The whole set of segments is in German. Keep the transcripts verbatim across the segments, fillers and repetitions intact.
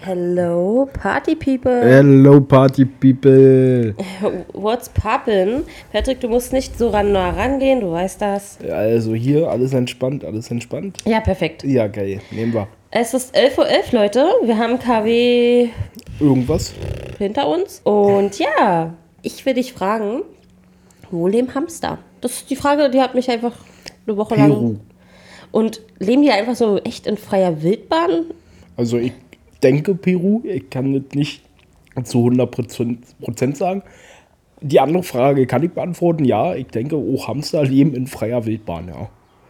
Hello, Party People. Hello, Party People. What's poppin'? Patrick, du musst nicht so ran nah rangehen, du weißt das. Also hier, alles entspannt, alles entspannt. Ja, perfekt. Ja, geil, nehmen wir. Es ist elf Uhr elf, Leute. Wir haben K W Irgendwas? hinter uns. Und ja, ich will dich fragen, wo leben Hamster? Das ist die Frage, die hat mich einfach eine Woche Peru. lang... Und leben die einfach so echt in freier Wildbahn? Also ich denke Peru, ich kann das nicht zu hundert Prozent sagen. Die andere Frage kann ich beantworten, ja, ich denke auch Hamster leben in freier Wildbahn, ja.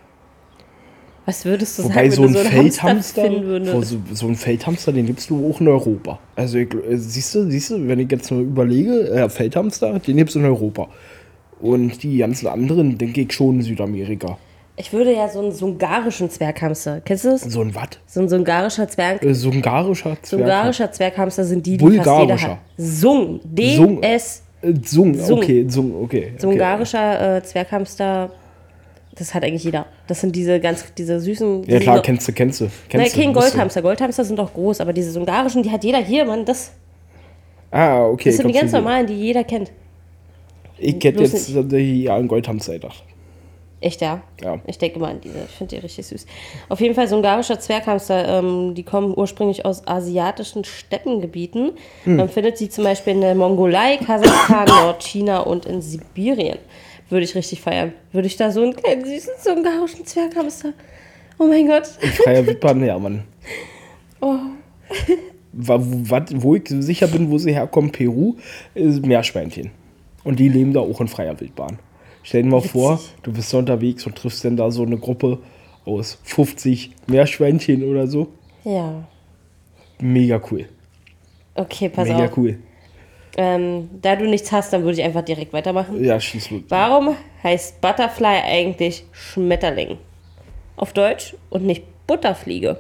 Was würdest du Wobei sagen, so wenn ein du so einen Hamster Feldhamster, finden würdest? so, so ein Feldhamster, den gibst du auch in Europa. Also ich, äh, siehst du, siehst du, wenn ich jetzt mal überlege, äh, Feldhamster, den gibst du in Europa. Und die ganzen anderen, denke ich, schon in Südamerika. Ich würde ja so einen sungarischen Zwerghamster, kennst du das? So ein was? So ein sungarischer Zwerg. Äh, Sungarischer Zwerg. Sungarischer Zwerghamster sind die, die fast jeder Bulgarischer. hat. Sung. Sung. D S. Äh, Sung, Sung. okay, Sung, okay. okay. Sungarischer äh, Zwerghamster, das hat eigentlich jeder. Das sind diese ganz, diese süßen... Ja die klar, sind- kennst du, kennst du. Nein, Kennst kein du, musst du. Goldhamster. Goldhamster sind doch groß, aber diese sungarischen, die hat jeder hier, Mann. Das, Ah, okay. das sind die kommst ganz du dir. normalen, die jeder kennt. Ich hätte bloß jetzt tatsächlich ja, einen Goldhamster gedacht. Echt, ja? Ja. Ich denke mal an diese. Ich finde die richtig süß. Auf jeden Fall so ein ungarischer Zwerghamster, ähm, die kommen ursprünglich aus asiatischen Steppengebieten. Hm. Man findet sie zum Beispiel in der Mongolei, Kasachstan, Nordchina und in Sibirien. Würde ich richtig feiern. Würde ich da so einen kleinen süßen so einen ungarischen Zwerghamster. Oh mein Gott. Freier Wildbahn, ja, Mann. Oh. Wa- wo- wat- Wo ich sicher bin, wo sie herkommen, Peru, ist Meerschweinchen. Und die leben da auch in freier Wildbahn. Stell dir mal Witzig. vor, du bist da unterwegs und triffst dann da so eine Gruppe aus fünfzig Meerschweinchen oder so. Ja. Mega cool. Okay, pass Mega auf. cool. Ähm, da du nichts hast, dann würde ich einfach direkt weitermachen. Ja, schieß los. Warum heißt Butterfly eigentlich Schmetterling? Auf Deutsch und nicht Butterfliege.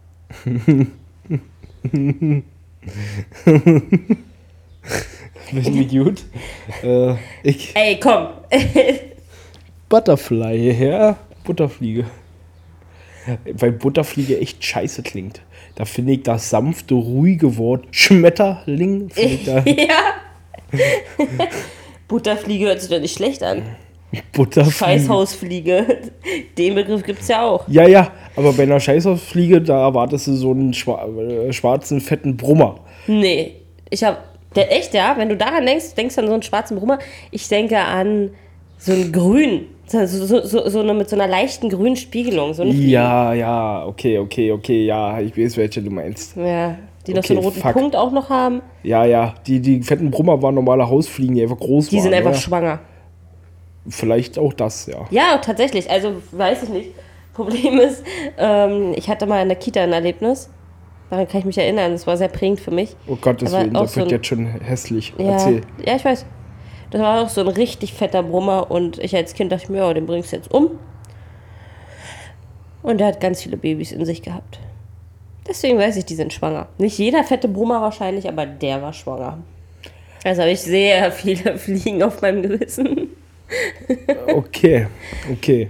Finde ich gut. äh, ich, Ey, komm. Butterfly, ja, Butterfliege. Weil Butterfliege echt scheiße klingt. Da finde ich das sanfte, ruhige Wort Schmetterling. Finde ich da Ja. Butterfliege hört sich doch nicht schlecht an. Butterfliege. Scheißhausfliege. Den Begriff gibt's ja auch. Ja, ja, aber bei einer Scheißhausfliege, da erwartest du so einen schwa äh, schwarzen, fetten Brummer. Nee. Ich hab. Der, echt, ja? Wenn du daran denkst, denkst du an so einen schwarzen Brummer. Ich denke an so ein Grün. So, so, so, so eine mit so einer leichten grünen Spiegelung. So eine Fliege. Ja, ja, okay, okay, okay, ja, ich weiß, welche du meinst. Ja. Die noch so einen Okay, roten fuck. Punkt auch noch haben. Ja, ja, die, die fetten Brummer waren normale Hausfliegen, die einfach groß Die waren. sind einfach ja. schwanger. Vielleicht auch das, ja. Ja, tatsächlich. Also, weiß ich nicht. Problem ist, ähm, ich hatte mal in der Kita ein Erlebnis. Daran kann ich mich erinnern. Das war sehr prägend für mich. Oh Gottes Aber Willen, auch das so wird ein- jetzt schon hässlich. Ja, Erzähl. ja, ich weiß. Das war auch so ein richtig fetter Brummer. Und ich als Kind dachte mir, ja, den bringst du jetzt um. Und der hat ganz viele Babys in sich gehabt. Deswegen weiß ich, die sind schwanger. Nicht jeder fette Brummer wahrscheinlich, aber der war schwanger. Also habe ich sehr viele Fliegen auf meinem Gewissen. Okay, okay.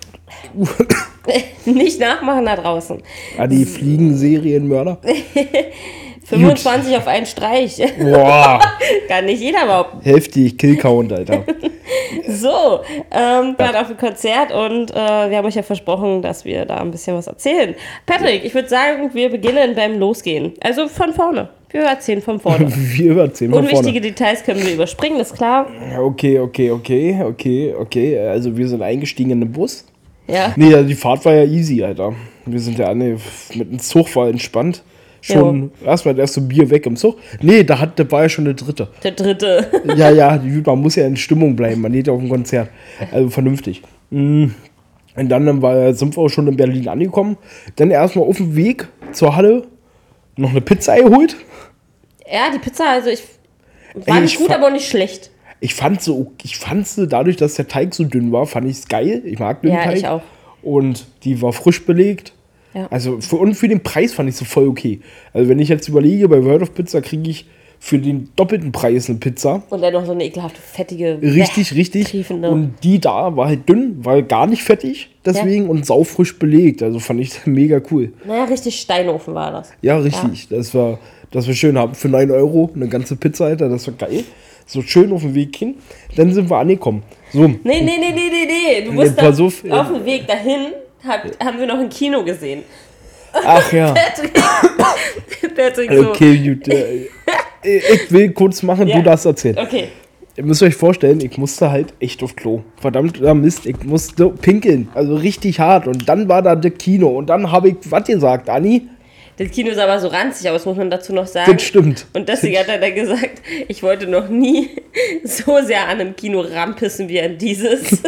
Nicht nachmachen da draußen. Ah, die Fliegen-Serienmörder? fünfundzwanzig auf einen Streich. Boah, Kann nicht jeder behaupten. heftig, Killcount, Alter. So, ähm, wir waren auf dem Konzert und äh, wir haben euch ja versprochen, dass wir da ein bisschen was erzählen. Patrick, ich würde sagen, wir beginnen beim Losgehen. Also von vorne. Wir erzählen von vorne. Wir überziehen von Unwichtige vorne. Details können wir überspringen, ist klar. Okay, okay, okay, okay, okay. Also wir sind eingestiegen in den Bus. Ja. Nee, also die Fahrt war ja easy, Alter. Wir sind ja nee, mit dem Zug war entspannt. Schon erstmal das erste Bier weg im Zug. Nee, da, hat, da war ja schon der dritte. Der dritte. Ja, ja, man muss ja in Stimmung bleiben. Man geht ja auf ein Konzert. Also vernünftig. Mm. Und dann war, sind wir auch schon in Berlin angekommen. Dann erstmal auf dem Weg zur Halle noch eine Pizza geholt. Ja, die Pizza, also ich. War Ey, nicht ich gut, fa- aber nicht schlecht. Ich fand so, ich fand sie dadurch, dass der Teig so dünn war, fand ich es geil. Ich mag dünnen Ja, Teig. ich auch. Und die war frisch belegt. Ja. Also für, und für den Preis fand ich sie voll okay. Also wenn ich jetzt überlege, bei World of Pizza kriege ich für den doppelten Preis eine Pizza. Und dann noch so eine ekelhafte, fettige, Richtig, bäh, richtig. triefende. Und die da war halt dünn, war gar nicht fettig, deswegen ja. und saufrisch belegt. Also fand ich mega cool. Naja, richtig Steinofen war das. Ja, richtig. Ja. Das war, das war schön. Haben für neun Euro eine ganze Pizza, Alter, das war geil. So schön auf dem Weg hin. Dann sind wir angekommen. So. Nee, nee, nee, nee, nee, nee. Du musst pass auf, auf, auf dem Weg dahin, hab, haben wir noch ein Kino gesehen. Ach ja. Patrick, Patrick so. Okay, gut. Ich will kurz machen, ja. Du darfst erzählen. Okay. Ihr müsst euch vorstellen, ich musste halt echt auf Klo. Verdammter Mist, ich musste pinkeln. Also richtig hart. Und dann war da das Kino. Und dann habe ich, was gesagt, Anni? Das Kino ist aber so ranzig aus, muss man dazu noch sagen. Das stimmt. Und deswegen hat er dann gesagt, ich wollte noch nie so sehr an einem Kino rampissen wie an dieses.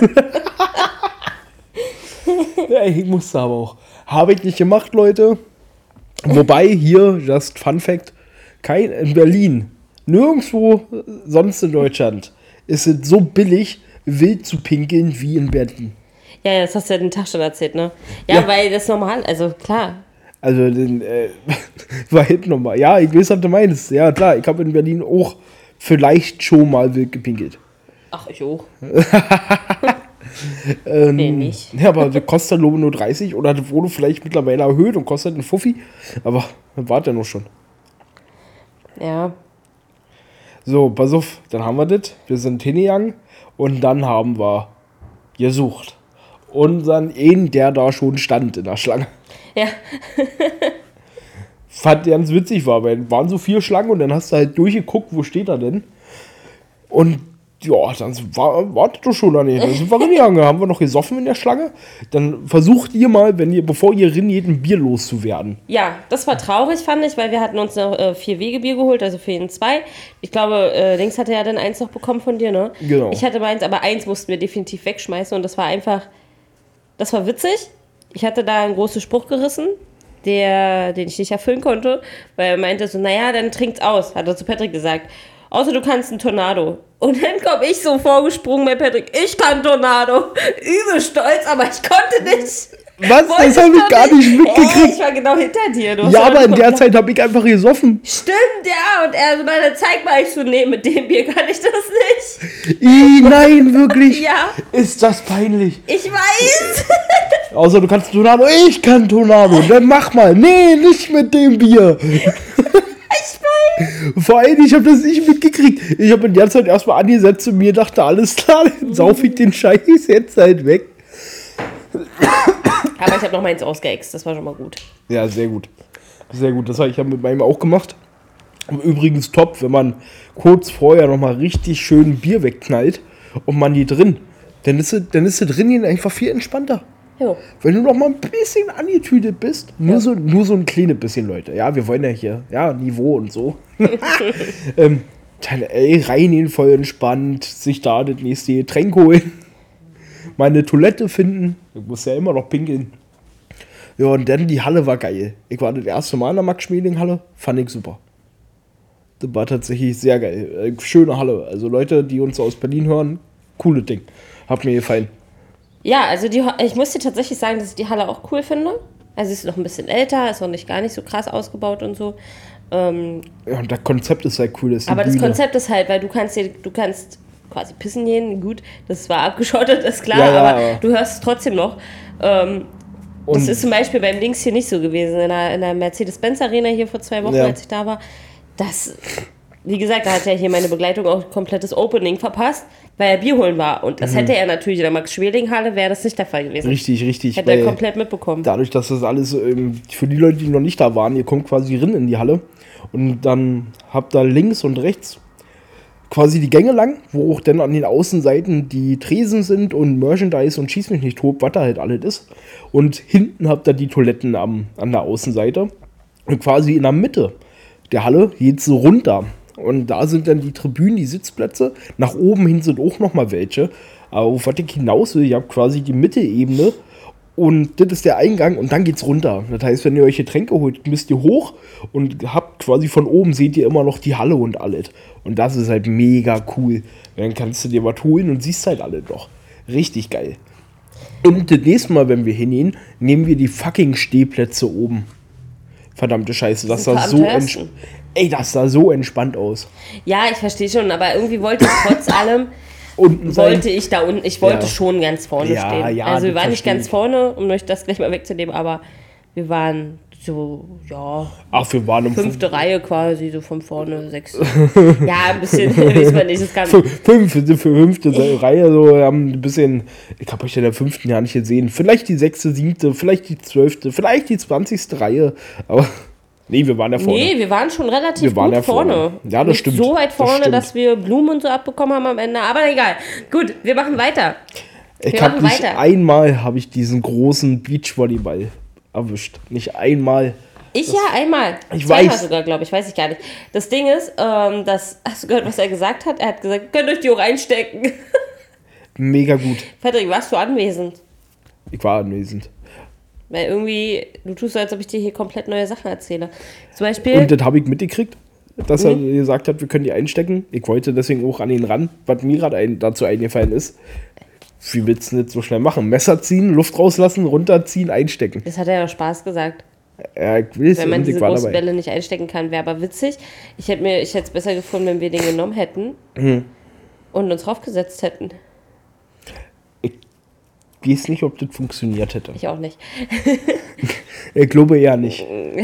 Ja, ich musste aber auch. Habe ich nicht gemacht, Leute. Wobei hier, just Fun Fact, kein, in Berlin, nirgendwo sonst in Deutschland ist es so billig, wild zu pinkeln wie in Berlin. Ja, das hast du ja den Tag schon erzählt, ne? Ja, ja. Weil das normal, also klar. Also, den, äh, war hinten nochmal. Ja, ich weiß, was du meinst. Ja, klar, ich habe in Berlin auch vielleicht schon mal wild gepinkelt. Ach, ich auch. ähm, nee, nicht. Ja, aber das kostet nur dreißig oder das wurde vielleicht mittlerweile erhöht und kostet einen Fuffi. Aber das war ja noch schon. Ja. So, pass auf, dann haben wir das. Wir sind hingegangen und dann haben wir gesucht. Unseren einen, der da schon stand in der Schlange. Ja. Fand ganz witzig war, weil waren so vier Schlangen und dann hast du halt durchgeguckt, wo steht er denn? Und ja, dann war, wartet doch schon daneben. Dann sind wir reingegangen, haben wir noch gesoffen in der Schlange. Dann versucht ihr mal, wenn ihr, bevor ihr rinnt, ein Bier loszuwerden. Ja, das war traurig, fand ich, weil wir hatten uns noch äh, vier Wegebier geholt, also für jeden zwei. Ich glaube, äh, Links hatte ja dann eins noch bekommen von dir, ne? Genau. Ich hatte meins, aber eins mussten wir definitiv wegschmeißen und das war einfach, das war witzig. Ich hatte da einen großen Spruch gerissen, der, den ich nicht erfüllen konnte, weil er meinte so, naja, dann trinkt's aus, hat er zu Patrick gesagt. Außer du kannst einen Tornado. Und dann komme ich so vorgesprungen bei Patrick. Ich kann Tornado. Übel stolz, aber ich konnte nicht. Was? Das habe ich gar nicht mitgekriegt. Hey, ich war genau hinter dir. Du ja, aber in der Zeit habe ich einfach gesoffen. Stimmt, ja. Und er so, na, dann zeig mal. Ich so, nee, mit dem Bier kann ich das nicht. I, nein, wirklich? Ja. Ist das peinlich? Ich weiß. Außer du kannst Tornado. Ich kann Tornado. Dann mach mal. Nee, nicht mit dem Bier. Vor allem, ich habe das nicht mitgekriegt. Ich habe in der Zeit erstmal angesetzt und mir dachte, alles klar, dann sauf ich den Scheiß jetzt halt weg. Aber ich habe noch meins ausgeext, das war schon mal gut. Ja, sehr gut. Sehr gut, das habe ich ja mit meinem auch gemacht. Übrigens top, wenn man kurz vorher nochmal richtig schön Bier wegknallt und man die drin, dann ist sie, dann ist sie drin einfach viel entspannter. Jo. Wenn du noch mal ein bisschen angetütet bist, nur, ja. so, nur so ein kleines bisschen, Leute. Ja, wir wollen ja hier, ja, Niveau und so. ähm, dann, ey, reingehen, voll entspannt, sich da das nächste Getränk holen, meine Toilette finden. Ich muss ja immer noch pinkeln. Ja, und dann die Halle war geil. Ich war das erste Mal in der Max-Schmeling-Halle, fand ich super. Das war tatsächlich sehr geil. Schöne Halle. Also Leute, die uns aus Berlin hören, cooles Ding. Hat mir gefallen. Ja, also die, ich muss dir tatsächlich sagen, dass ich die Halle auch cool finde. Also sie ist noch ein bisschen älter, ist noch nicht gar nicht so krass ausgebaut und so. Ähm, ja, und das Konzept ist halt cool. Das aber Bühne. Das Konzept ist halt, weil du kannst dir, du kannst quasi pissen gehen, gut, das war abgeschottet, ist klar, ja, ja, aber ja. du hörst es trotzdem noch. Ähm, und das ist zum Beispiel beim Links hier nicht so gewesen, in der, in der Mercedes-Benz-Arena hier vor zwei Wochen, ja. als ich da war. Das, wie gesagt, da hat ja hier meine Begleitung auch komplettes Opening verpasst, weil er Bier holen war. Und das mhm. hätte er natürlich in der Max-Schmeling-Halle, wäre das nicht der Fall gewesen. Richtig, richtig. Hätte er komplett mitbekommen. Dadurch, dass das alles, ähm, für die Leute, die noch nicht da waren, ihr kommt quasi rein in die Halle und dann habt ihr links und rechts quasi die Gänge lang, wo auch dann an den Außenseiten die Tresen sind und Merchandise und schieß mich nicht tot, was da halt alles ist. Und hinten habt ihr die Toiletten am, an der Außenseite. Und quasi in der Mitte der Halle geht so runter. Und da sind dann die Tribünen, die Sitzplätze. Nach oben hin sind auch nochmal welche. Aber auf was ich hinaus will, ihr habt quasi die Mittelebene. Und das ist der Eingang und dann geht's runter. Das heißt, wenn ihr euch Getränke holt, müsst ihr hoch und habt quasi von oben, seht ihr immer noch die Halle und alles. Und das ist halt mega cool. Dann kannst du dir was holen und siehst halt alle doch. Richtig geil. Und das nächste Mal, wenn wir hingehen, nehmen wir die fucking Stehplätze oben. Verdammte Scheiße, das, das war so entspannt. Ey, das sah so entspannt aus. Ja, ich verstehe schon, aber irgendwie wollte ich trotz allem, Unten sein. wollte ich da unten, ich wollte Ja. schon ganz vorne Ja, stehen. ja, also wir das waren nicht verstehe ganz ich. vorne, um euch das gleich mal wegzunehmen, aber wir waren so, ja, Ach, wir waren um fünfte Reihe quasi, so von vorne, sechs. Ja, ein bisschen, weiß man nicht, das kann... Fünf, fünfte, fünfte Reihe, so, wir haben ein bisschen, ich habe euch in der fünften Jahr nicht gesehen. Vielleicht die sechste, siebte, vielleicht die zwölfte, vielleicht die zwanzigste Reihe, aber nee, wir waren ja vorne. Nee, wir waren schon relativ Wir waren gut ja vorne. vorne. Ja, das Nicht stimmt. so weit Das vorne, stimmt. dass wir Blumen und so abbekommen haben am Ende, aber egal. Gut, wir machen weiter. Ich Wir habe machen nicht weiter. einmal habe ich diesen großen Beachvolleyball erwischt. Nicht einmal. Ich ja einmal. Ich Zweimal weiß. sogar, glaube ich, weiß ich gar nicht. Das Ding ist, ähm, das, hast du gehört, was er gesagt hat? Er hat gesagt, könnt euch die auch einstecken. Mega gut. Patrick, warst du anwesend? Ich war anwesend. Weil irgendwie, du tust so, als ob ich dir hier komplett neue Sachen erzähle. Zum Beispiel, Und das habe ich mitgekriegt, dass er Mhm. gesagt hat, wir können die einstecken. Ich wollte deswegen auch an ihn ran, was mir gerade ein, dazu eingefallen ist. Wie willst du das so schnell machen? Messer ziehen, Luft rauslassen, runterziehen, einstecken. das hat er ja Spaß gesagt. Ja, ich will es Wenn man und diese ich war großen dabei. Bälle nicht einstecken kann, wäre aber witzig. Ich hätte mir, ich hätte es besser gefunden, wenn wir den genommen hätten Mhm. und uns draufgesetzt hätten. Ich weiß nicht, ob das funktioniert hätte. Ich auch nicht. Ich glaube eher nicht.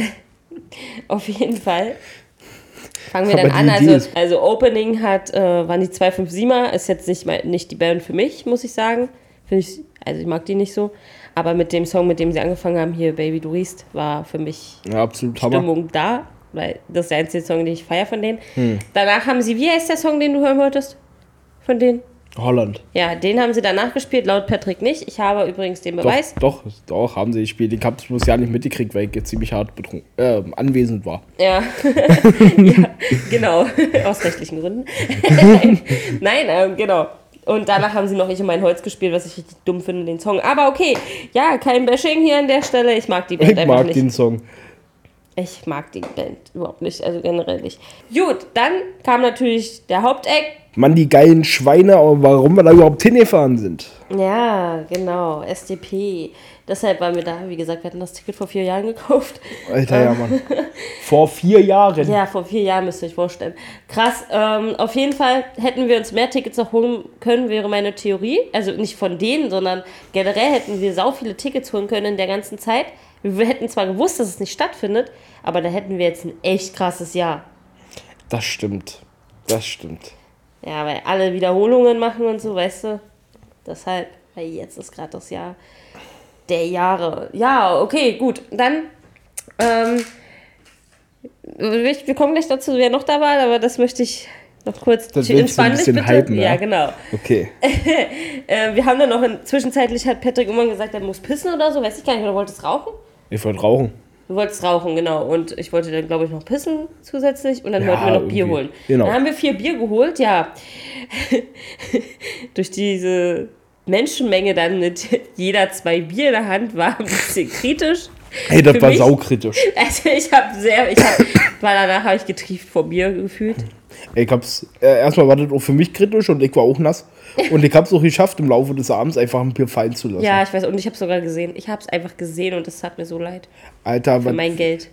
Auf jeden Fall. Fangen wir Aber dann die an. Idee Also, ist- also Opening hat, äh, waren die zwei fünf siebener. Ist jetzt nicht, mal, nicht die Band für mich, muss ich sagen. Finde ich, also ich mag die nicht so. Aber mit dem Song, mit dem sie angefangen haben, hier Baby Du riechst, war für mich Ja, absolut Hammer. Stimmung da. Weil das ist der einzige Song, den ich feiere von denen. Hm. Danach haben sie, wie heißt der Song, den du hören wolltest? Von denen? Holland. Ja, den haben sie danach gespielt, laut Patrick nicht. Ich habe übrigens den Beweis. Doch, doch, doch, haben sie gespielt. Ich habe es bloß ja nicht mitgekriegt, weil ich jetzt ziemlich hart betrunken, äh, anwesend war. Ja. Ja, genau. Aus rechtlichen Gründen. Nein, Nein ähm, genau. Und danach haben sie noch Ich um mein Holz gespielt, was ich richtig dumm finde, den Song. Aber okay, ja, kein Bashing hier an der Stelle. Ich mag die Band Ich einfach mag nicht. den Song. Ich mag die Band überhaupt nicht, also generell nicht. Gut, dann kam natürlich der Haupteck. Mann, die geilen Schweine, aber warum wir da überhaupt hingefahren sind. Ja, genau, S D P. Deshalb waren wir da, wie gesagt, wir hatten das Ticket vor vier Jahren gekauft. Alter, ja, Mann. Vor vier Jahren. Ja, vor vier Jahren müsst ihr euch vorstellen. Krass, ähm, auf jeden Fall hätten wir uns mehr Tickets noch holen können, wäre meine Theorie. Also nicht von denen, sondern generell hätten wir sau viele Tickets holen können in der ganzen Zeit. Wir hätten zwar gewusst, dass es nicht stattfindet, aber da hätten wir jetzt ein echt krasses Jahr. Das stimmt. Das stimmt. Ja, weil alle Wiederholungen machen und so, weißt du. Deshalb, weil jetzt ist gerade das Jahr der Jahre. Ja, okay, gut. Dann, ähm, wir wir kommen gleich dazu, wer noch da war, aber das möchte ich noch kurz Das willst du ein entspann dich bisschen bitte. hypen, ja, ja? genau. Okay. Äh, wir haben dann noch, in, zwischenzeitlich hat Patrick irgendwann gesagt, er muss pissen oder so, weiß ich gar nicht, oder wolltest rauchen? Ich wollte rauchen. Du wolltest rauchen, genau. Und ich wollte dann, glaube ich, noch pissen zusätzlich. Und dann Ja, wollten wir noch Bier irgendwie. holen. Genau. Dann haben wir vier Bier geholt, ja. Durch diese Menschenmenge dann mit jeder zwei Bier in der Hand war ein bisschen kritisch. Ey, das Für war mich- saukritisch. Also ich habe sehr, ich hab, weil danach habe ich getrieft vor Bier gefühlt. Ich hab's, äh, erstmal war das auch für mich kritisch und ich war auch nass. Und ich hab's auch geschafft, im Laufe des Abends einfach ein Bier fallen zu lassen. Ja, ich weiß, und ich habe sogar gesehen. Ich habe es einfach gesehen und es tat mir so leid. Alter, Für was, mein Geld.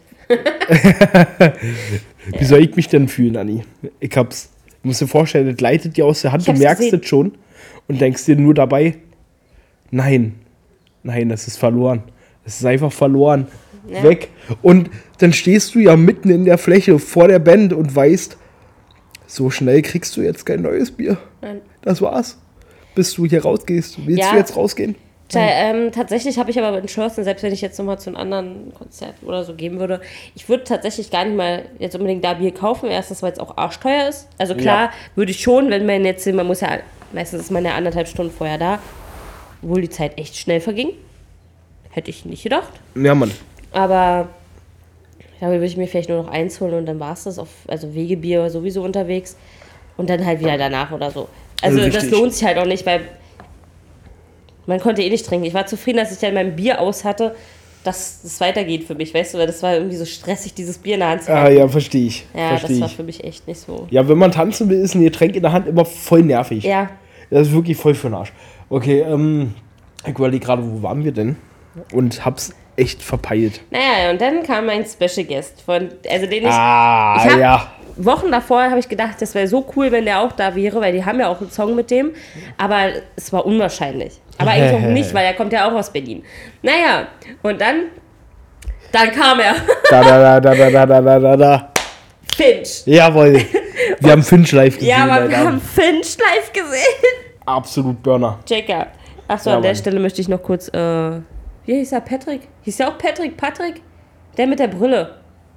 wie soll ich mich denn fühlen, Anni? Ich hab's, du musst dir vorstellen, das leitet dir aus der Hand, Ich du hab's merkst gesehen. das schon und denkst dir nur dabei, nein, nein, das ist verloren. Es ist einfach verloren. Ja. Weg. Und dann stehst du ja mitten in der Fläche vor der Band und weißt, so schnell kriegst du jetzt kein neues Bier. Nein. Das war's. Bis du hier rausgehst. Willst Ja. du jetzt rausgehen? Tja, ähm, tatsächlich habe ich aber entschlossen, selbst wenn ich jetzt nochmal zu einem anderen Konzert oder so gehen würde, ich würde tatsächlich gar nicht mal jetzt unbedingt da Bier kaufen. Erstens, weil es auch arschteuer ist. Also klar, Ja. würde ich schon, wenn man jetzt, man muss ja, meistens ist man ja anderthalb Stunden vorher da, obwohl die Zeit echt schnell verging. Hätte ich nicht gedacht. Ja, Mann. Aber da würde ich mir vielleicht nur noch eins holen und dann war es das. Auf, also Wegebier sowieso unterwegs und dann halt wieder danach oder so. Also Also das richtig. lohnt sich halt auch nicht, weil man konnte eh nicht trinken. Ich war zufrieden, dass ich dann mein Bier aus hatte, dass es weitergeht für mich, weißt du, weil das war irgendwie so stressig, dieses Bier in der Hand zu Ah, haben. ja, verstehe ich. Ja, versteh das war ich. für mich echt nicht so. Ja, wenn man tanzen will, ist ein Getränk in der Hand immer voll nervig. Ja, Das ist wirklich voll für den Arsch. Okay, ähm, ich überlege gerade, wo waren wir denn? Und hab's echt verpeilt. Naja, und dann kam mein Special Guest, von, also den ich, Ah, ich hab, ja. Wochen davor habe ich gedacht, das wäre so cool, wenn der auch da wäre, weil die haben ja auch einen Song mit dem, aber es war unwahrscheinlich. Aber eigentlich auch nicht, weil er kommt ja auch aus Berlin. Naja, und dann, dann kam er. Da, da, da, da, da, da, da, da, da. Finch. Jawohl. Wir haben Finch live gesehen. Ja, aber wir Alter. haben Finch live gesehen. Absolut Burner. Jacob. Achso, Ja, an der Mann. Stelle möchte ich noch kurz, äh, wie hieß er, Patrick? Hieß der auch Patrick? Patrick? Der mit der Brille.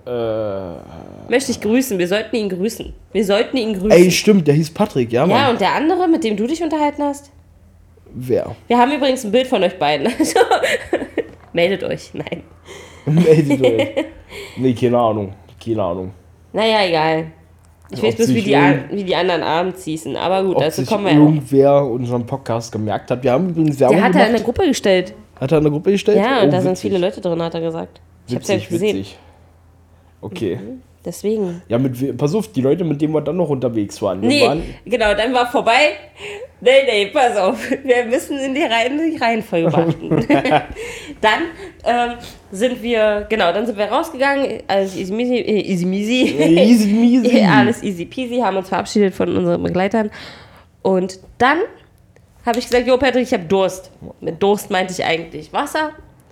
Äh, Möchte ich grüßen. Wir sollten ihn grüßen. Wir sollten ihn grüßen. ey, stimmt, der hieß Patrick, ja, Mann. ja, und der andere, mit dem du dich unterhalten hast? Wer? Wir haben übrigens ein Bild von euch beiden. Also, meldet euch. Nein. Meldet euch. Nee, keine Ahnung. Keine Ahnung. Naja, egal. Ich Ob weiß bloß, wie sich die, irgend- an, wie die anderen abends hießen. Aber gut, Ob dazu sich kommen wir ja auch. irgendwer unseren Podcast gemerkt hat. Wir haben übrigens Werbung Der hat er in gemacht. der Gruppe gestellt. Hat er in der Gruppe gestellt? Ja, und Oh, da sind witzig. viele Leute drin, hat er gesagt. Ich hab's ja Witzig, gesehen. witzig. Okay. Deswegen. Ja, mit, we- pass auf, die Leute, mit denen wir dann noch unterwegs waren. Wir Nee, waren genau, dann war vorbei. Nee, nee, pass auf. Wir müssen in die, Reihen, die Reihenfolge beachten. Dann ähm, sind wir, genau, dann sind wir rausgegangen. Alles easy measy. Äh, easy measy. easy measy. Ja, alles easy peasy, haben uns verabschiedet von unseren Begleitern. Und dann habe ich gesagt, jo Patrick, ich habe Durst. Mit Durst meinte ich eigentlich Wasser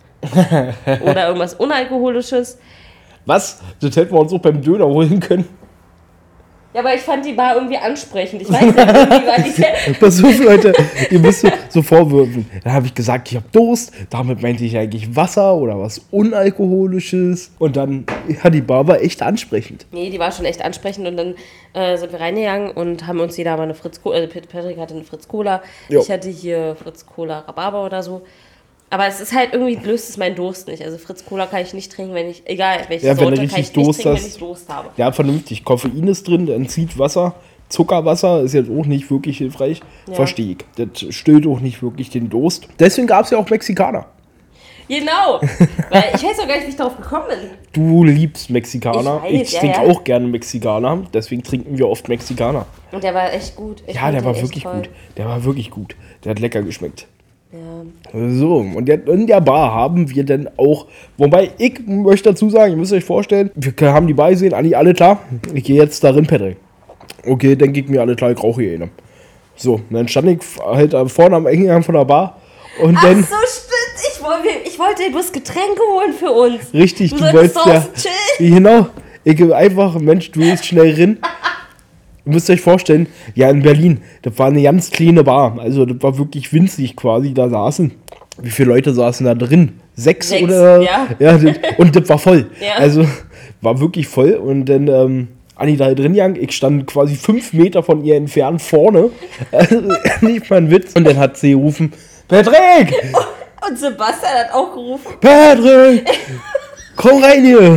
oder irgendwas Unalkoholisches. Was? Das hätten wir uns auch beim Döner holen können. Ja, aber ich fand die Bar irgendwie ansprechend. Ich weiß nicht, irgendwie war die... Pass auf, Leute, ihr müsst so, so vorwürfen. Dann habe ich gesagt, ich habe Durst. Damit meinte ich eigentlich Wasser oder was Unalkoholisches. Und dann, ja, die Bar war echt ansprechend. Nee, die war schon echt ansprechend und dann äh, sind wir reingegangen und haben uns jeder mal eine Fritz Cola, also Patrick hatte eine Fritz Cola, Jo. ich hatte hier Fritz Cola Rhabarber oder so. Aber es ist halt irgendwie, löst es meinen Durst nicht. Also Fritz Cola kann ich nicht trinken, wenn ich, egal welche Ja, wenn du Sorte, kann richtig ich nicht Durst trinken, hast. wenn ich Durst habe. Ja, vernünftig. Koffein ist drin, dann zieht Wasser. Zuckerwasser ist jetzt auch nicht wirklich hilfreich. Ja. Verstehe ich. Das stillt auch nicht wirklich den Durst. Deswegen gab es ja auch Mexikaner. Genau, weil ich weiß auch gar nicht, wie ich darauf gekommen bin. Du liebst Mexikaner. Ich weiß, Ich ja, trinke ja. auch gerne Mexikaner. Deswegen trinken wir oft Mexikaner. Und der war echt gut. Ich Ja, fand der den war echt wirklich toll. gut. Der war wirklich gut. Der hat lecker geschmeckt. Ja. So, und der, in der Bar haben wir dann auch, wobei ich möchte dazu sagen, ihr müsst euch vorstellen, wir haben die Bar gesehen, Anni, alle klar, ich gehe jetzt darin, Patrick. Okay, dann geht mir alle klar, ich rauche hier eine. So, und dann stand ich halt vorne am Eingang von der Bar und Ach dann, so, stimmt. Ich wollte, ich wollte bloß Getränke holen für uns. richtig, du du solltest wolltest ja, draußen chillen. genau, ich gebe einfach, Mensch, du gehst schnell rein. Ihr müsst euch vorstellen, ja, in Berlin, das war eine ganz kleine Bar, also das war wirklich winzig quasi, da saßen, wie viele Leute saßen da drin? Sechs, Sechs, oder? ja. Ja, das, und das war voll, Ja. also war wirklich voll und dann, ähm, Anni da drin gegangen, ich stand quasi fünf Meter von ihr entfernt vorne, also nicht mal ein Witz, und dann hat sie gerufen, Patrick, Und Sebastian hat auch gerufen. Patrick, komm rein hier.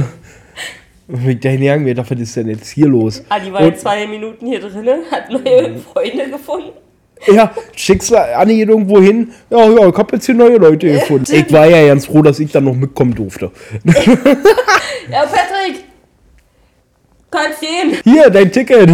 Und ich dahin gegangen, wer dachte, was ist denn jetzt hier los? Adi war Und- jetzt zwei Minuten hier drin, hat neue Freunde gefunden. Ja, schickst du Anni irgendwo hin? Ja, ja, ich hab jetzt hier neue Leute gefunden. Ich war ja ganz froh, dass ich dann noch mitkommen durfte. Ja, Patrick, kannst gehen. Hier, dein Ticket.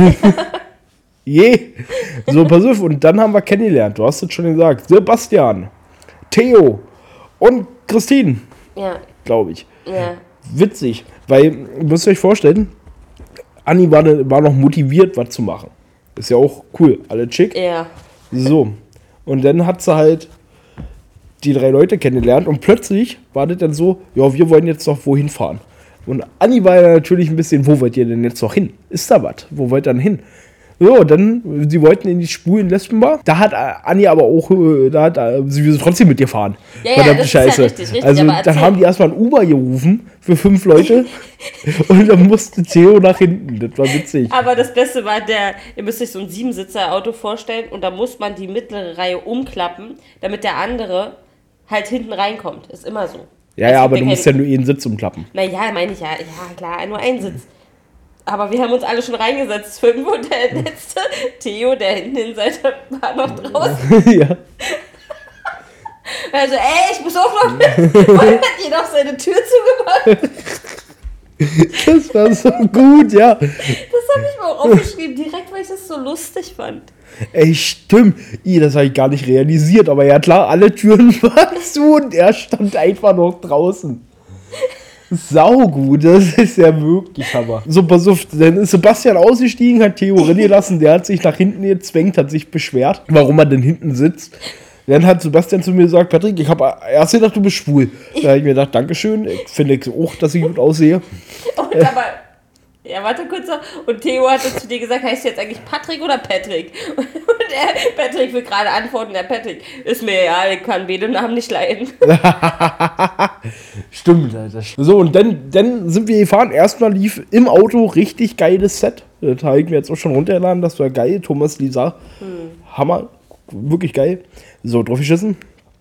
Je. So, pass auf, und dann haben wir kennengelernt. Du hast es schon gesagt. Sebastian, Theo und Christine, Ja, glaube ich. ja. Witzig, weil, ihr müsst euch vorstellen, Anni war, war noch motiviert, was zu machen. Ist ja auch cool, alle chick. Ja. So, und dann hat sie halt die drei Leute kennengelernt und plötzlich war das dann so, ja, wir wollen jetzt noch wohin fahren. Und Anni war ja natürlich ein bisschen, wo wollt ihr denn jetzt noch hin? Ist da was? Wo wollt ihr denn hin? So, dann, sie wollten in die Schwulen Lesbenbar. Da hat äh, Anni aber auch, äh, da hat äh, sie will trotzdem mit dir fahren. Ja, ja, Verdammte das ist ja richtig, richtig, Also, aber dann erzähl. haben die erstmal ein Uber gerufen für fünf Leute und dann musste Theo nach hinten. Das war witzig. Aber das Beste war der, ihr müsst euch so ein Siebensitzer-Auto vorstellen und da muss man die mittlere Reihe umklappen, damit der andere halt hinten reinkommt. Ist immer so. Ja, Es ja, gibt aber du musst ja keinen- nur einen Sitz umklappen. Naja, meine ich ja. Ja, klar, nur ein Sitz. Aber wir haben uns alle schon reingesetzt, fünf, und der letzte, Theo, der hinten in Seite war noch draußen. Ja. Also, ey, ich muss auch noch mit. Und hat jeder noch seine Tür zugemacht. Das war so gut, ja. Das habe ich mir auch aufgeschrieben, direkt, weil ich das so lustig fand. Ey, stimmt. I, das habe ich gar nicht realisiert. Aber ja klar, alle Türen waren zu und er stand einfach noch draußen. Saugut, das ist ja wirklich Hammer. So, pass auf, dann ist Sebastian ausgestiegen, hat Theo rennen gelassen, der hat sich nach hinten gezwängt, hat sich beschwert, warum er denn hinten sitzt. Dann hat Sebastian zu mir gesagt, Patrick, ich habe erst gedacht, du bist schwul. Da habe ich mir gedacht, Dankeschön, ich finde auch, dass ich gut aussehe. Und aber, ja, warte kurz noch. Und Theo hat zu dir gesagt, heißt du jetzt eigentlich Patrick oder Patrick? Und er, Patrick will gerade antworten, der Patrick, ist mir ja, ich kann beide Namen nicht leiden. Stimmt, Alter. So, und dann, dann sind wir gefahren. Erstmal lief im Auto richtig geiles Set. Das habe ich mir jetzt auch schon runtergeladen, das war geil. Thomas Lisa, hm. Hammer, wirklich geil. So, drauf geschissen.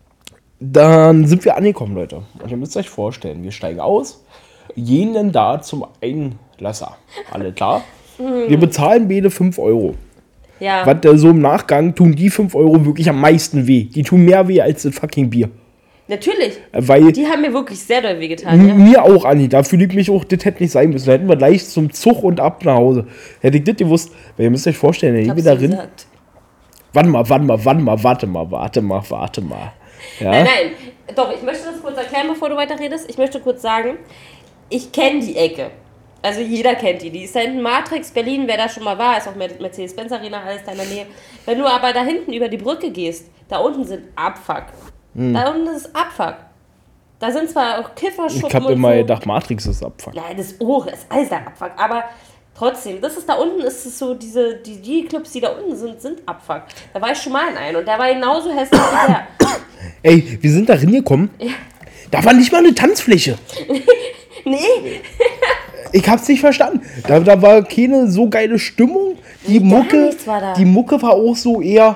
Dann sind wir angekommen, Leute. Und ihr müsst euch vorstellen, wir steigen aus, gehen dann da zum Einlasser. Alle klar? Hm. Wir bezahlen beide fünf Euro. Ja. Was der so im Nachgang tun die fünf Euro wirklich am meisten weh. Die tun mehr weh als das fucking Bier. Natürlich. Weil die haben mir wirklich sehr doll wehgetan. Ja? Mir auch, Anni. Da fühle ich mich auch, das hätte nicht sein müssen. Da hätten wir gleich zum Zug und ab nach Hause. Hätte ich das gewusst. Weil ihr müsst euch vorstellen, ich bin da drin. Warte mal, warte mal, warte mal, warte mal, warte mal, warte mal. Ja? Nein, nein. Doch, ich möchte das kurz erklären, bevor du weiterredest. Ich möchte kurz sagen, ich kenne die Ecke. Also jeder kennt die. Die ist da hinten Matrix, Berlin, wer da schon mal war, ist auch Mercedes-Benz Arena, alles da in der Nähe. Wenn du aber da hinten über die Brücke gehst, da unten sind Abfuck. Hm. Da unten ist Abfuck. Da sind zwar auch Kifferschuppen Ich habe und immer so. gedacht, Matrix ist Abfuck. Nein, das Ohr ist alles da Abfuck. Aber trotzdem, das ist da unten, ist es so, diese, die, die Clubs, die da unten sind, sind Abfuck. Da war ich schon mal in einem und der war genauso hässlich wie der. Ey, wir sind da hingekommen. Ja. Da war nicht mal eine Tanzfläche. Nee. Ich hab's nicht verstanden. Da, da war keine so geile Stimmung. Die nee, Mucke, die Mucke war auch so eher,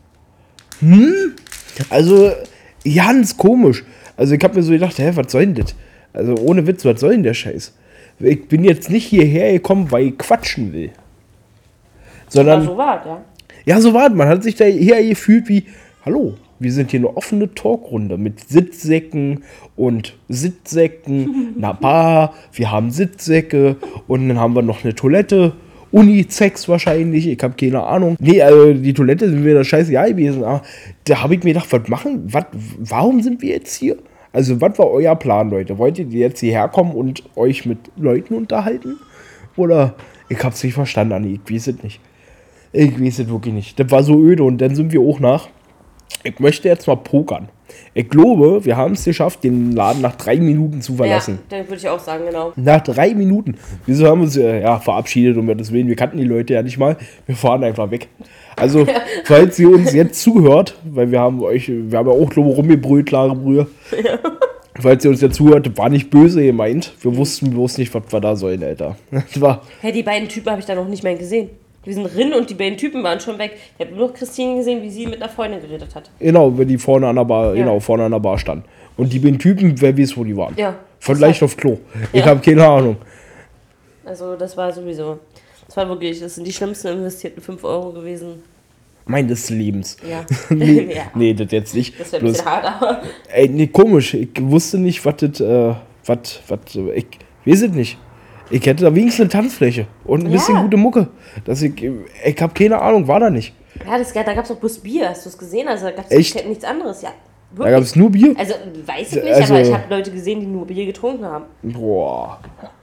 hm, also ganz komisch. Also ich hab mir so gedacht, hä, was soll denn das? Also ohne Witz, was soll denn der Scheiß? Ich bin jetzt nicht hierher gekommen, weil ich quatschen will. Sondern, aber so war ja. Ja, so war man hat sich da hier gefühlt wie, hallo, wir sind hier eine offene Talkrunde mit Sitzsäcken und Sitzsäcken, einer Bar, wir haben Sitzsäcke und dann haben wir noch eine Toilette, Unisex wahrscheinlich, ich habe keine Ahnung. Nee, also die Toilette sind mir da scheißegal gewesen, aber da habe ich mir gedacht, was machen, was, warum sind wir jetzt hier? Also was war euer Plan, Leute? Wollt ihr jetzt hierher kommen und euch mit Leuten unterhalten? Oder, ich hab's nicht verstanden, Anni, ich weiß es nicht. Ich weiß es wirklich nicht. Das war so öde und dann sind wir auch nach. Ich möchte jetzt mal pokern. Ich glaube, wir haben es geschafft, den Laden nach drei Minuten zu verlassen. Ja, das würde ich auch sagen, genau. Nach drei Minuten. Wieso haben wir uns äh, ja, verabschiedet, um das Willen? Wir kannten die Leute ja nicht mal. Wir fahren einfach weg. Also, falls ihr uns jetzt zuhört, weil wir haben euch, wir haben ja auch, glaube ich, rumgebrüllt, klare Brühe. Ja. Falls ihr uns jetzt zuhört, war nicht böse gemeint. Wir wussten bloß nicht, was wir da sollen, Alter. Das war. Hey, die beiden Typen habe ich da noch nicht mehr gesehen. Wir sind drin und die beiden Typen waren schon weg. Ich habe nur Christine gesehen, wie sie mit einer Freundin geredet hat. Genau, wenn die vorne an der Bar, ja. genau, vorne an der Bar stand. Und die beiden Typen, wer weiß, wo die waren. Ja. Vielleicht auf Klo. Ich ja. habe keine Ahnung. Also das war sowieso, das war wirklich, das sind die schlimmsten investierten fünf Euro gewesen. Meines Lebens. Ja. nee, ja. nee, das jetzt nicht. Das wäre ein bisschen hart, aber... Ey, nee, komisch. Ich wusste nicht, was das, äh, was, was, ich weiß es nicht. Ich hätte da wenigstens eine Tanzfläche und ein ja. bisschen gute Mucke. Dass ich, ich habe keine Ahnung, war da nicht. Ja, das, da gab es auch bloß Bier, hast du es gesehen? Also da gab es nichts anderes, ja. Wirklich. Da gab es nur Bier? Also, weiß ich nicht, also, aber ich habe Leute gesehen, die nur Bier getrunken haben. Boah.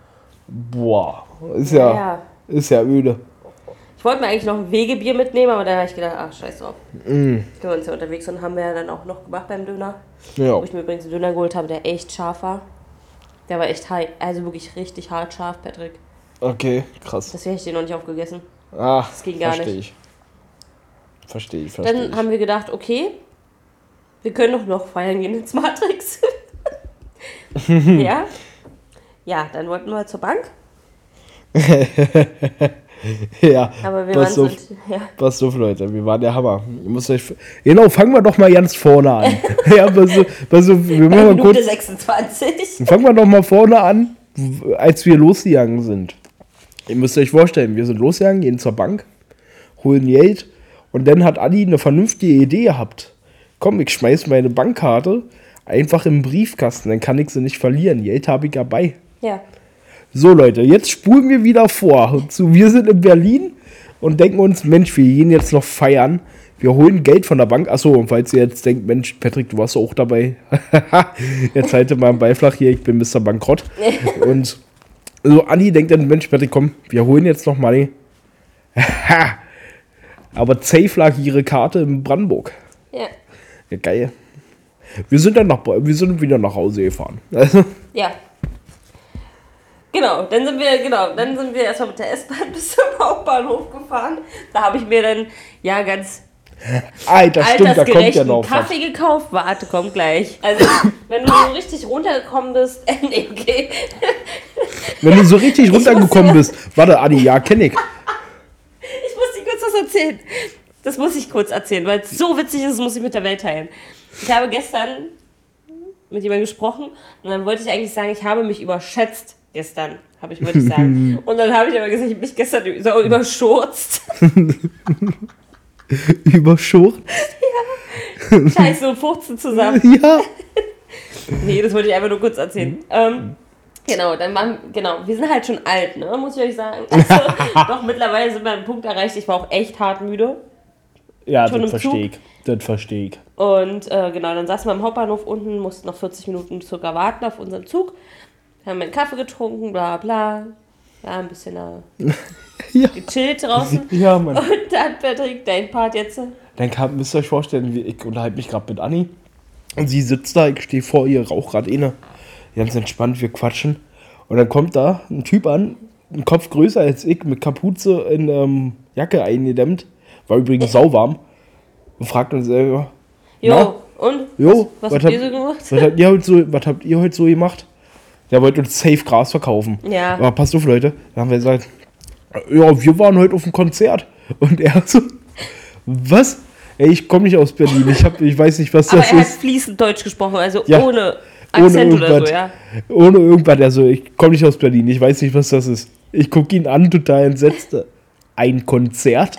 Boah. Ist ja, ja. Ist ja öde. Ich wollte mir eigentlich noch ein Wegebier mitnehmen, aber da habe ich gedacht, ach, scheiß drauf. Mm. Wir waren uns ja unterwegs und haben wir ja dann auch noch gemacht beim Döner. Ja. Wo ich mir übrigens einen Döner geholt habe, der echt scharf war. Der war echt high, also wirklich richtig hart scharf, Patrick. Okay, krass. Das hätte ich dir noch nicht aufgegessen. Ach, das ging gar verstehe nicht. Ich. Verstehe ich, verstehe Dann ich. haben wir gedacht, okay, wir können doch noch feiern gehen ins Matrix. ja. Ja, dann wollten wir zur Bank. ja, aber wir pass waren auf, so, ja. pass auf, Leute, wir waren der Hammer. Ihr müsst euch, genau, fangen wir doch mal ganz vorne an. ja, pass auf, pass auf, wir machen mal kurz, sechsundzwanzig. Fangen wir doch mal vorne an, als wir losgegangen sind. Ihr müsst euch vorstellen, wir sind losgegangen, gehen zur Bank, holen Geld und dann hat Adi eine vernünftige Idee gehabt. Komm, ich schmeiß meine Bankkarte einfach im Briefkasten, dann kann ich sie nicht verlieren. Geld habe ich dabei. Ja. So Leute, jetzt spulen wir wieder vor. Zu, wir sind in Berlin und denken uns, Mensch, wir gehen jetzt noch feiern. wir holen Geld von der Bank. Achso, und falls ihr jetzt denkt, Mensch, Patrick, du warst auch dabei. Jetzt halte mal einen Beiflach hier, ich bin Mister Bankrott. Und so Anni denkt dann, Mensch, Patrick, komm, wir holen jetzt noch Money. Aber safe lag ihre Karte in Brandenburg. Ja. Ja, geil. Wir sind dann nach, wir sind wieder nach Hause gefahren. Also, Ja. Genau, dann sind wir, genau, dann sind wir erstmal mit der S-Bahn bis zum Hauptbahnhof gefahren. Da habe ich mir dann, ja, ganz Alter, stimmt, da kommt ja noch Kaffee was. gekauft. Warte, kommt gleich. Also, wenn du so richtig runtergekommen bist, äh, nee, okay. Wenn du so richtig runtergekommen bist, warte, Anni, ja, kenn ich. Ich muss dir kurz was erzählen. Das muss ich kurz erzählen, weil es so witzig ist, muss ich mit der Welt teilen. Ich habe gestern mit jemandem gesprochen und dann wollte ich eigentlich sagen, ich habe mich überschätzt. Gestern, habe ich, wollte ich sagen. Und dann habe ich aber gesagt, ich habe mich gestern so überschurzt. Überschurzt? Ja. Scheiße, und Furzen zusammen. Ja. Nee, das wollte ich einfach nur kurz erzählen. Ähm, genau, dann waren, genau, wir sind halt schon alt, ne, muss ich euch sagen. Also, doch, mittlerweile sind wir an einem Punkt erreicht, ich war auch echt hart müde. Ja, schon das verstehe ich. Das verstehe ich. Und äh, genau, dann saßen wir am Hauptbahnhof unten, mussten noch vierzig Minuten circa warten auf unseren Zug. Haben einen Kaffee getrunken, bla bla. Ja, ein bisschen äh, Ja. gechillt draußen. Ja, Mann. Und dann, Patrick, dein Part jetzt. Dann kam, müsst ihr euch vorstellen, wie ich unterhalte mich gerade mit Anni. Und sie sitzt da, ich stehe vor ihr, rauch gerade inne. Ganz entspannt, wir quatschen. Und dann kommt da ein Typ an, ein Kopf größer als ich, mit Kapuze in ähm, Jacke eingedämmt. War übrigens sauwarm. Und fragt uns selber. Jo, und? Jo, was, was habt ihr so gemacht? Was habt ihr heute so, was habt ihr heute so gemacht? Der wollte uns safe Gras verkaufen. Ja. Aber passt auf, Leute. Dann haben wir gesagt, ja, wir waren heute auf einem Konzert. Und er so, was? Ey, ich komme nicht aus Berlin. Ich, hab, ich weiß nicht, was Aber das er ist. hat fließend Deutsch gesprochen, also Ja. ohne Akzent ohne oder so, ja. Ohne irgendwas. Also, ich komme nicht aus Berlin. Ich weiß nicht, was das ist. Ich gucke ihn an, total entsetzt. Ein Konzert?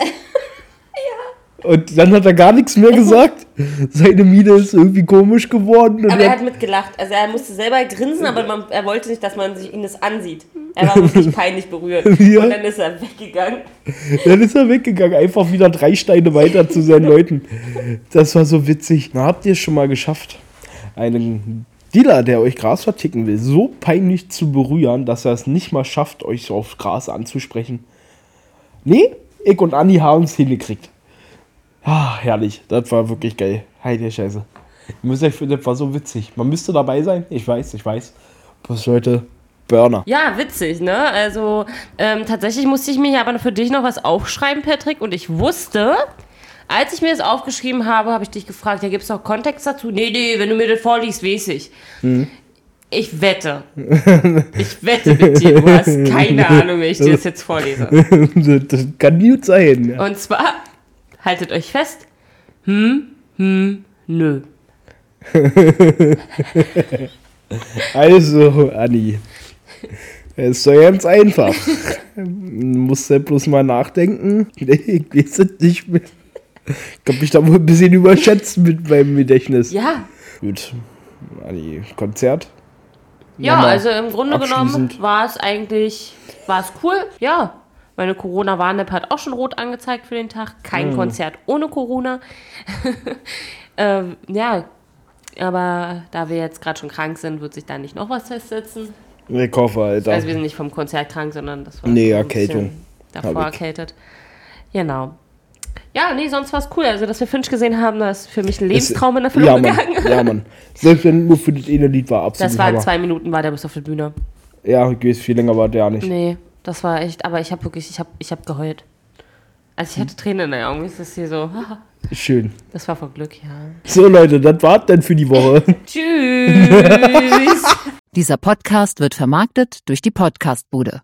Und dann hat er gar nichts mehr gesagt. Seine Miene ist irgendwie komisch geworden. Und Aber er hat hat mitgelacht. Also er musste selber grinsen, aber man, er wollte nicht, dass man sich ihn das ansieht. Er war wirklich peinlich berührt. Ja. Und dann ist er weggegangen. Dann ist er weggegangen, einfach wieder drei Steine weiter zu seinen Leuten. Das war so witzig. Na, habt ihr es schon mal geschafft, einen Dealer, der euch Gras verticken will, so peinlich zu berühren, dass er es nicht mal schafft, euch so aufs Gras anzusprechen? Nee, ich und Anni haben es hingekriegt. Ah, herrlich. Das war wirklich geil. Heide Scheiße. Ich muss euch finden, das war so witzig. Man müsste dabei sein. Ich weiß, ich weiß. Was, Leute? Burner. Ja, witzig, ne? Also ähm, tatsächlich musste ich mir aber für dich noch was aufschreiben, Patrick. Und ich wusste, als ich mir das aufgeschrieben habe, habe ich dich gefragt, ja, gibt es noch Kontext dazu? Nee, nee, wenn du mir das vorliest, weiß ich. Hm. Ich wette. Ich wette mit dir, du hast keine Ahnung, wie ich dir das jetzt vorlese. Das kann gut sein. Ja. Und zwar, haltet euch fest, hm, hm, nö. Also, Anni, es ist doch ganz einfach. Du musst ja bloß mal nachdenken. Ich weiß es nicht mehr. Ich hab mich da wohl ein bisschen überschätzt mit meinem Gedächtnis. Ja. Gut, Anni, Konzert. Ja, Nochmal also im Grunde genommen abschließend. war es eigentlich, war es cool, ja. Meine Corona-Warn-App hat auch schon rot angezeigt für den Tag. Kein Mhm. Konzert ohne Corona. ähm, ja, aber da wir jetzt gerade schon krank sind, wird sich da nicht noch was festsetzen. Ich hoffe, Alter. Also wir sind nicht vom Konzert krank, sondern das war Nee, so ein Erkältung. bisschen davor Hab ich. erkältet. Genau. Ja, nee, sonst war es cool. Also, dass wir Finch gesehen haben, das ist für mich ein Lebenstraum in Erfüllung ja, Mann, gegangen. ja, Mann. Selbst wenn nur für das eine Lied war, absolut Das war in Hammer. zwei Minuten, war der bis auf der Bühne. Ja, ich weiß, viel länger war der nicht. Nee, das war echt, aber ich habe wirklich, ich habe ich hab geheult. Also ich hatte Tränen in den Augen, ist das hier so, Schön. das war vor Glück, ja. So, Leute, das war's dann für die Woche. Tschüss! Dieser Podcast wird vermarktet durch die Podcastbude.